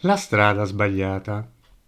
La strada sbagliata.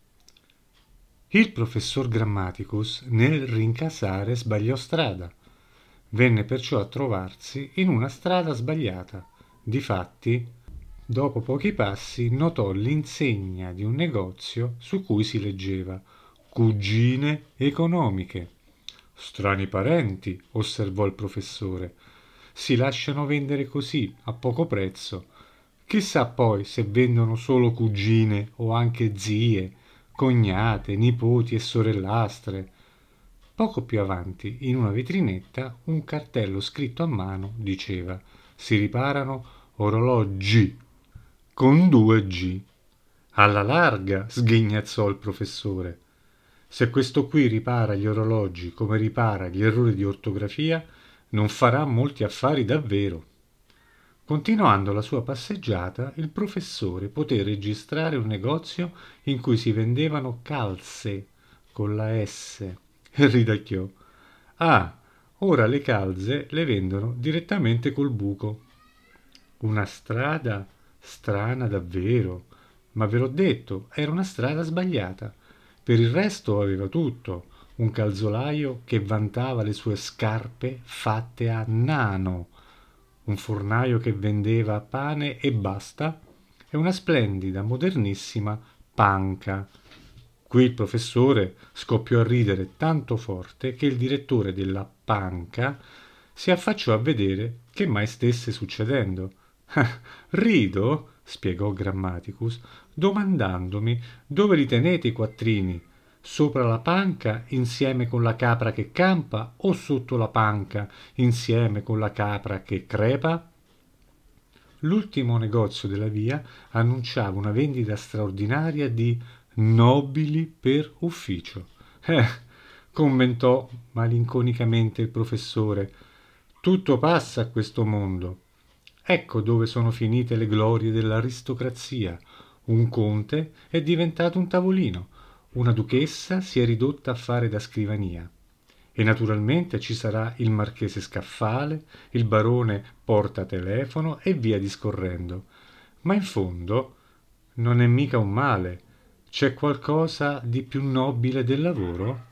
Il professor Grammaticus nel rincasare sbagliò strada. Venne perciò a trovarsi in una strada sbagliata. Difatti, dopo pochi passi notò l'insegna di un negozio su cui si leggeva Cugine economiche. Strani parenti, osservò il professore. Si lasciano vendere così, a poco prezzo. Chissà poi se vendono solo cugine o anche zie, cognate, nipoti e sorellastre. Poco più avanti, in una vetrinetta, un cartello scritto a mano diceva: si riparano orologi con due G. Alla larga, sghignazzò il professore. Se questo qui ripara gli orologi come ripara gli errori di ortografia, non farà molti affari davvero. Continuando la sua passeggiata, il professore poté registrare un negozio in cui si vendevano calze con la S e ridacchiò. Ah, ora le calze le vendono direttamente col buco. Una strada strana davvero, ma ve l'ho detto, era una strada sbagliata. Per il resto aveva tutto. Un calzolaio che vantava le sue scarpe fatte a nano, un fornaio che vendeva pane e basta, e una splendida, modernissima panca. Qui il professore scoppiò a ridere tanto forte che il direttore della panca si affacciò a vedere che mai stesse succedendo. Rido, spiegò Grammaticus, domandandomi dove li tenete i quattrini, sopra la panca insieme con la capra che campa o sotto la panca insieme con la capra che crepa? L'ultimo negozio della via annunciava una vendita straordinaria di nobili per ufficio. Commentò malinconicamente il professore, tutto passa a questo mondo. Ecco dove sono finite le glorie dell'aristocrazia. Un conte è diventato un tavolino, una duchessa si è ridotta a fare da scrivania. E naturalmente ci sarà il marchese Scaffale, il barone Portatelefono e via discorrendo. Ma in fondo non è mica un male. C'è qualcosa di più nobile del lavoro?